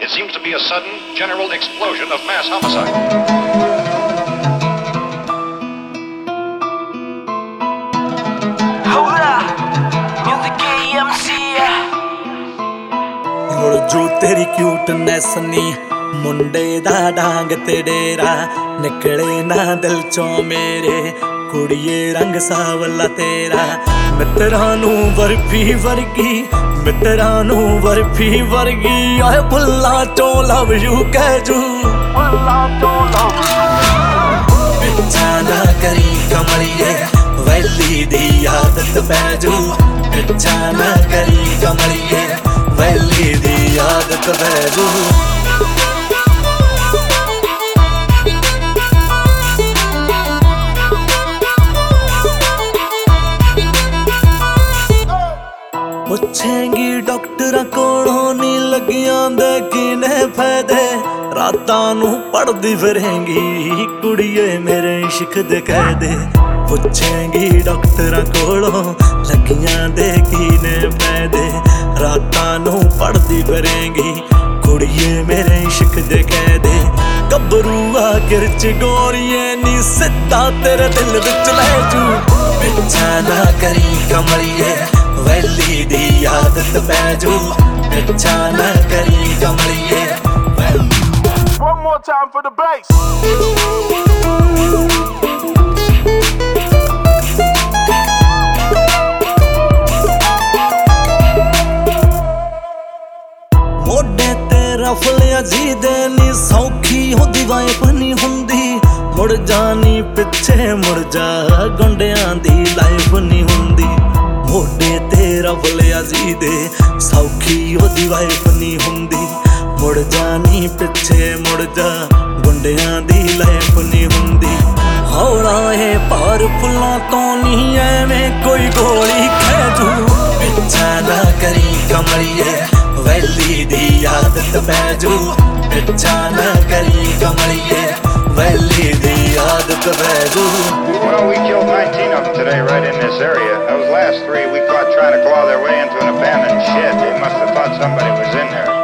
It seems to be a sudden, general explosion of mass homicide. जो तेरी cuteness नी मुंडे दा डांग ते डेरा निकले ना दिल चों मेरे कुड़िए रंग सावला तेरा मित्रा नू बर्फी वर्गी मित्रा नू बर्फी वर्गी आए बुल्ला चों लव यू कह जू बुल्ला चों लव पिछा ना करी कमलिए वैली दी आदत पैजू पिछा ना करी कमलिए वैली दी आदत पैजू पुछेंगी डॉक्टर कोलों नी लगियां दे किने फायदे रातां नू पढ़दी फिरेंगी कुड़िए मेरे इश्क दे कायदे पुछेंगी डॉक्टर कोलों लगियां दे किने फायदे रातां नू पढ़दी फिरेंगी कुड़िए मेरे इश्क दे कायदे गबरूआ किरच गोरिए नी सिद्धा तेरे दिल विच लै जू पिछा ना करी कमलिए वैली दी आदत पैजू पिछा ना करी कमलिए One more time for the bass. मोढे ते रफलिया जी देनी सौखी होंदी वाइफ नहीं हुंदी मुड़ जानी पिछे मुड़ जा गुंडियां दी लाइफ नहीं हुंदी मोढे ते रफलिया जी दे सौखी होंदी वाइफ नहीं हुंदी मुड़ जानी पिछे मुड़ जा गुंडियां दी लाइफ नहीं हुंदी हौला है पार फुल्लां तो नहीं एवें कोई गोली खेजू पिछा ना करी कमलिए वैली दी आदत पैजू पिछा ना करी कमलिए वैली दी आदत पैजू Well, we killed 19 of them today right in this area. Those last 3 we caught trying to claw their way into an abandoned shed. They must have thought somebody was in there.